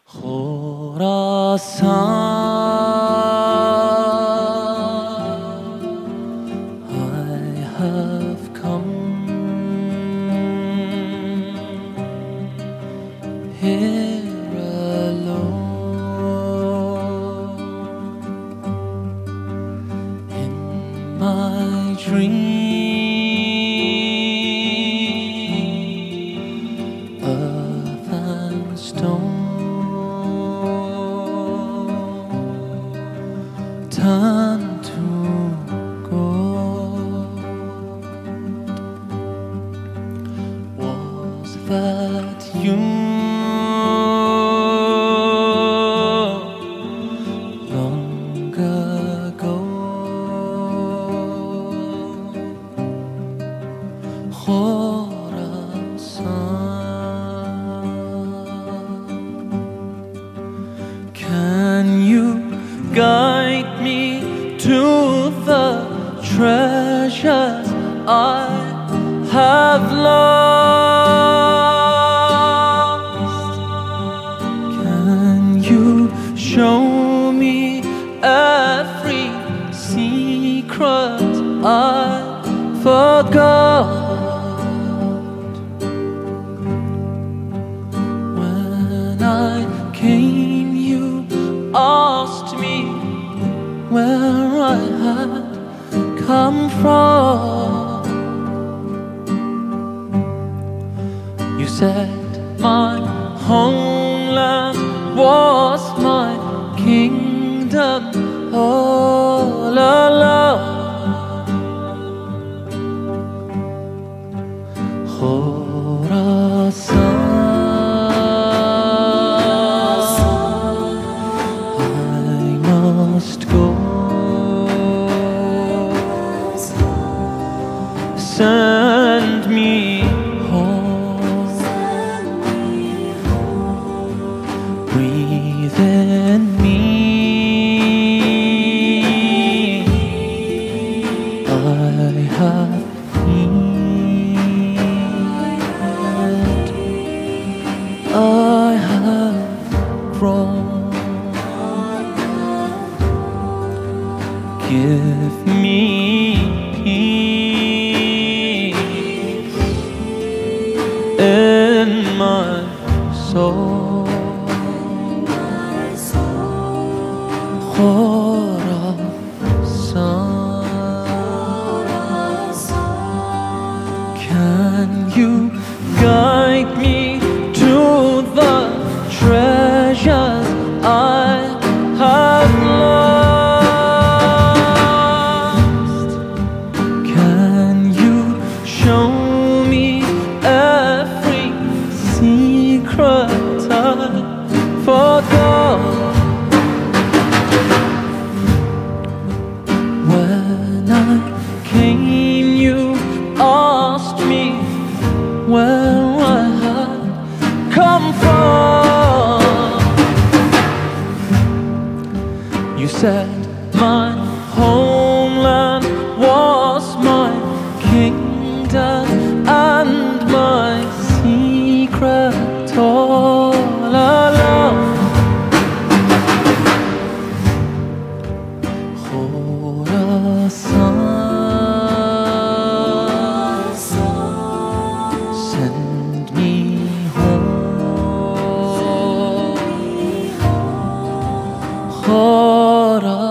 Khorasan, I have come here alone in my dream, earth and stone turn to gold. Was that you long ago? Khorasan, can you guide me to the treasures I have lost? Can you show me every secret I forgot? When I came, you asked me where I had come from. You said my homeland was my kingdom all alone. Khorasan, I must go. Send me home. Breathe in me. I have need. I have grown. Give me peace in my soul. Khorasan, can you guide me to the treasures I have lost? Can you show me every secret I forgot? When I came, you asked me where I had come from. You said my homeland was my kingdom and my secret all alone. Khorasan, send me home. Khorasan.